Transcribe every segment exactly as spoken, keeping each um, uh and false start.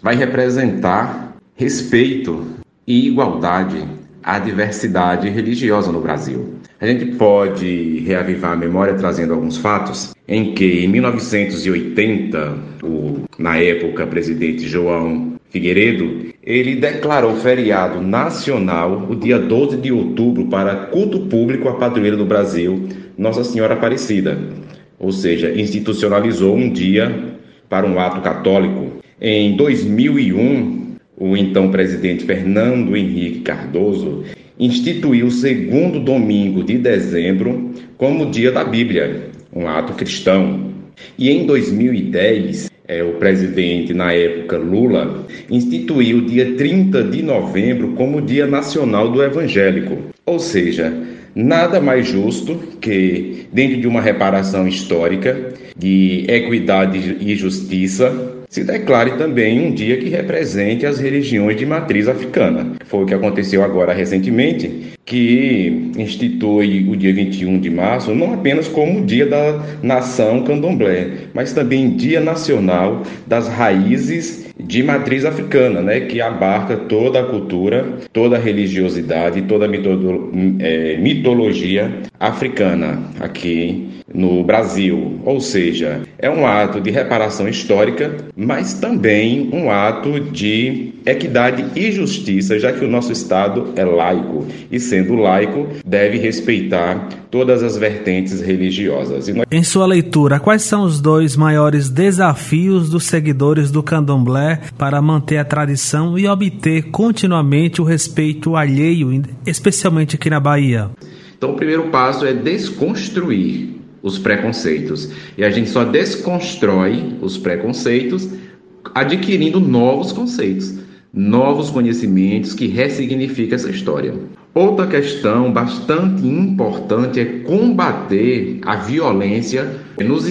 vai representar respeito e igualdade à diversidade religiosa no Brasil. A gente pode reavivar a memória trazendo alguns fatos em que, em mil novecentos e oitenta, o, na época, presidente João Figueiredo, ele declarou feriado nacional o dia doze de outubro para culto público à padroeira do Brasil, Nossa Senhora Aparecida. Ou seja, institucionalizou um dia para um ato católico. Em dois mil e um, o então presidente Fernando Henrique Cardoso instituiu o segundo domingo de dezembro como Dia da Bíblia, um ato cristão. E em dois mil e dez, é, o presidente, na época, Lula, instituiu o dia trinta de novembro como Dia Nacional do Evangélico. Ou seja, nada mais justo que, dentro de uma reparação histórica de equidade e justiça, se declare também um dia que represente as religiões de matriz africana. Foi o que aconteceu agora recentemente, que institui o dia vinte e um de março não apenas como Dia da Nação Candomblé, mas também Dia Nacional das Raízes de Matriz Africana, né, que abarca toda a cultura, toda a religiosidade, toda a mitolo- é, mitologia africana aqui no Brasil. Ou seja, é um ato de reparação histórica, mas também um ato de equidade e justiça, já que o nosso Estado é laico e, sendo laico, deve respeitar todas as vertentes religiosas. E nós... Em sua leitura, quais são os dois maiores desafios dos seguidores do candomblé para manter a tradição e obter continuamente o respeito alheio, especialmente aqui na Bahia? Então, o primeiro passo é desconstruir os preconceitos. E a gente só desconstrói os preconceitos adquirindo novos conceitos, novos conhecimentos que ressignificam essa história. Outra questão bastante importante é combater a violência nos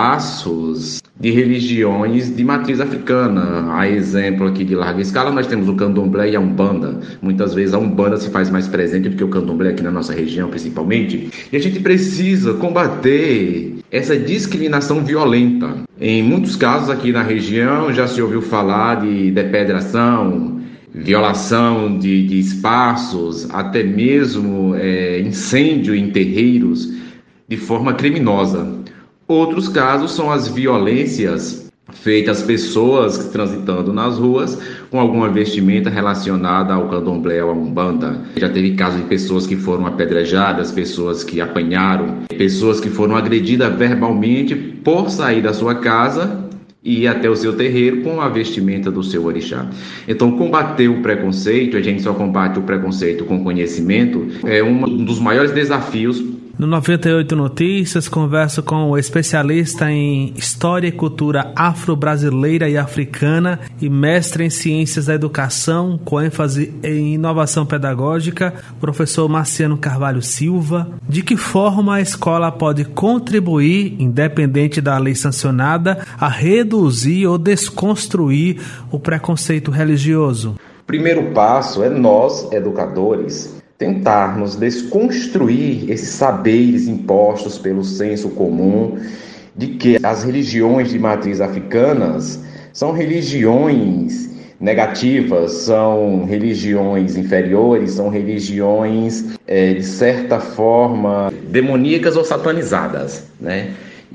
espaços de religiões de matriz africana. A exemplo aqui de larga escala, nós temos o candomblé e a umbanda. Muitas vezes a umbanda se faz mais presente do que o candomblé aqui na nossa região, principalmente. E a gente precisa combater essa discriminação violenta. Em muitos casos aqui na região já se ouviu falar de depedração, violação de, de espaços, até mesmo é, incêndio em terreiros de forma criminosa. Outros casos são as violências feitas às pessoas transitando nas ruas com alguma vestimenta relacionada ao candomblé ou à umbanda. Já teve casos de pessoas que foram apedrejadas, pessoas que apanharam, pessoas que foram agredidas verbalmente por sair da sua casa e ir até o seu terreiro com a vestimenta do seu orixá. Então, combater o preconceito, a gente só combate o preconceito com conhecimento, é um dos maiores desafios. No noventa e oito Notícias, converso com o especialista em História e Cultura Afro-Brasileira e Africana e mestre em Ciências da Educação, com ênfase em Inovação Pedagógica, professor Marciano Carvalho Silva. De que forma a escola pode contribuir, independente da lei sancionada, a reduzir ou desconstruir o preconceito religioso? O primeiro passo é nós, educadores, tentarmos desconstruir esses saberes impostos pelo senso comum de que as religiões de matriz africanas são religiões negativas, são religiões inferiores, são religiões, é, de certa forma, demoníacas ou satanizadas, né?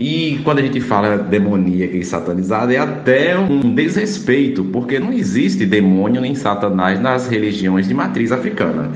E quando a gente fala demoníaca e satanizada, é até um desrespeito, porque não existe demônio nem satanás nas religiões de matriz africana.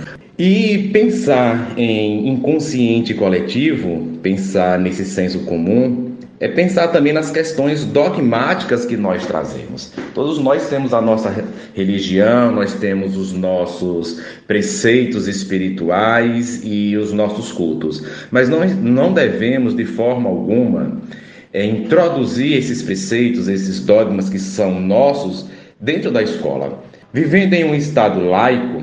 E pensar em inconsciente coletivo, pensar nesse senso comum, é pensar também nas questões dogmáticas que nós trazemos. Todos nós temos a nossa religião, nós temos os nossos preceitos espirituais e os nossos cultos. Mas não, não devemos, de forma alguma, é, introduzir esses preceitos, esses dogmas que são nossos, dentro da escola. Vivendo em um Estado laico,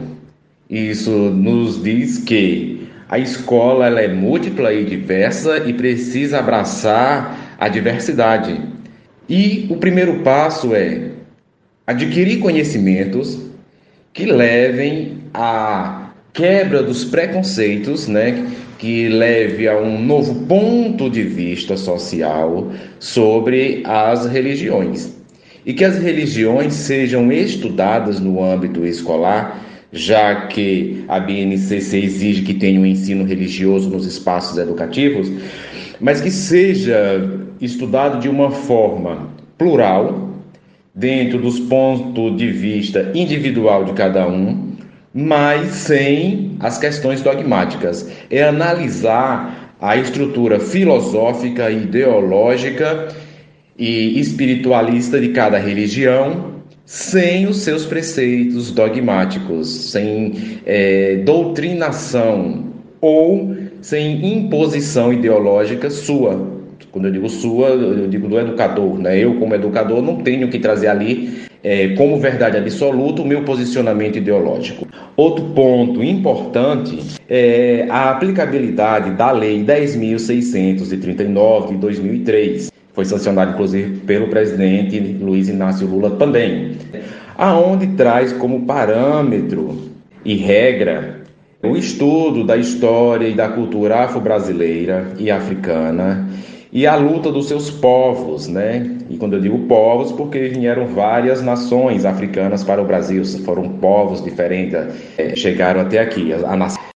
isso nos diz que a escola ela é múltipla e diversa e precisa abraçar a diversidade. E o primeiro passo é adquirir conhecimentos que levem à quebra dos preconceitos, né? Que leve a um novo ponto de vista social sobre as religiões. e que as religiões sejam estudadas no âmbito escolar, já que a B N C C exige que tenha um ensino religioso nos espaços educativos, mas que seja estudado de uma forma plural, dentro dos pontos de vista individual de cada um, mas sem as questões dogmáticas. É analisar a estrutura filosófica, ideológica e espiritualista de cada religião, sem os seus preceitos dogmáticos, sem é, doutrinação ou sem imposição ideológica sua. Quando eu digo sua, eu digo do educador, né? Eu, como educador, não tenho que trazer ali é, como verdade absoluta o meu posicionamento ideológico. Outro ponto importante é a aplicabilidade da Lei dez mil seiscentos e trinta e nove de dois mil e três. Foi sancionado, inclusive, pelo presidente Luiz Inácio Lula também, aonde traz como parâmetro e regra o estudo da história e da cultura afro-brasileira e africana e a luta dos seus povos, né? E quando eu digo povos, porque vieram várias nações africanas para o Brasil, foram povos diferentes, é, chegaram até aqui. A nação